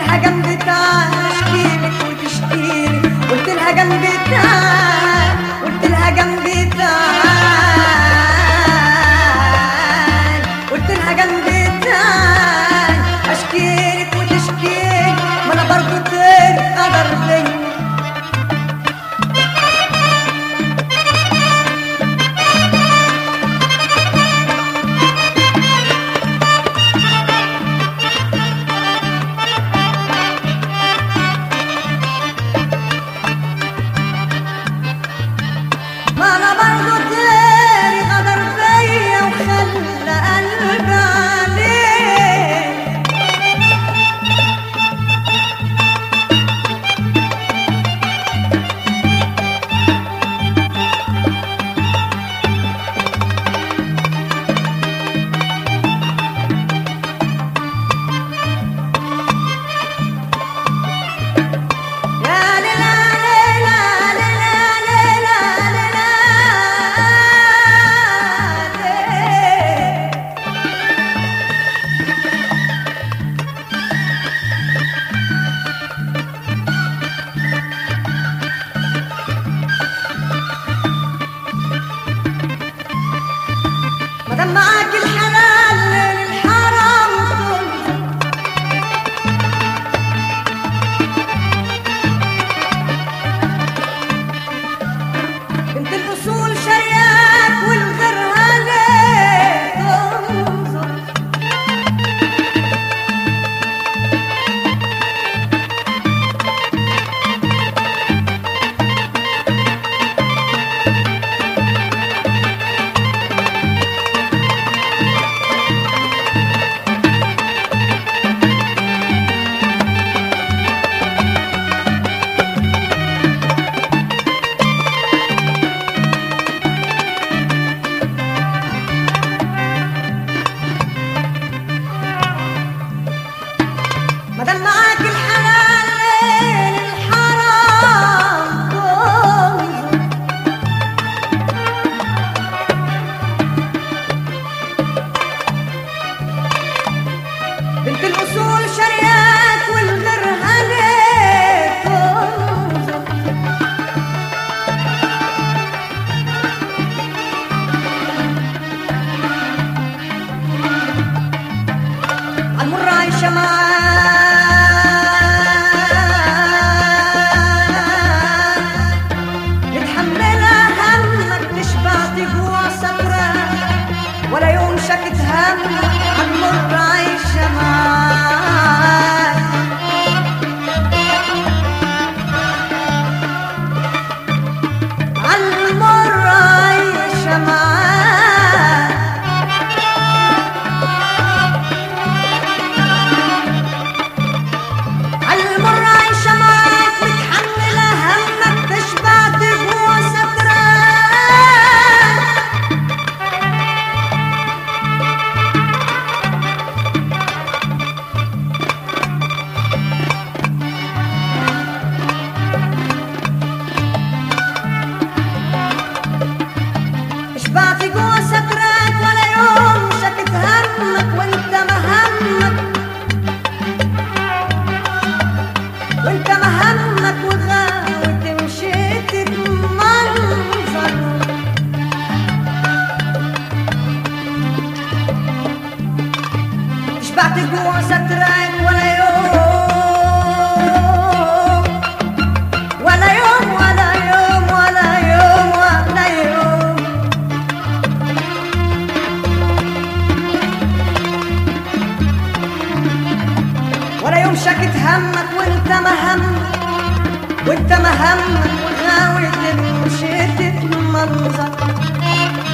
لها جنبي تعال اشكيلك وتشكيلي، قلت لها جنبي تعال، قلت لها جنبي تعال، قلت لها جنبي تعال اشكيلك وتشكيلي، ما انا برضو طير قدر بيا. مادام معاك الحلال للحرام بنت الأصول شرياك والغيرها ليه تنظر. مادام معاك الحلال للحرام تنظر، بنت الأصول شرياك والغيرها ليه تنظر. عالمر عايشة معاك، متحملة همك تشبعت جوع سكران، ولا يوم شكت همك. عالمر عايشة معاك، عالمر عايشة معاك، عالمر عايشة معاك، متحملة همك تشبعت جوع سكران. شبعت جوع سكران ولا يوم شكت همك، وانت مهمك، وانت مهمك وغاوي تمشي تتمنظر. شبعت جوع سكران ولا يوم، ولا يوم، ولا يوم، ولا يوم، ولا يوم، ولا يوم شكت همك، وانت مهمك، وانت مهمك وغاوي تمشي تتمنظر.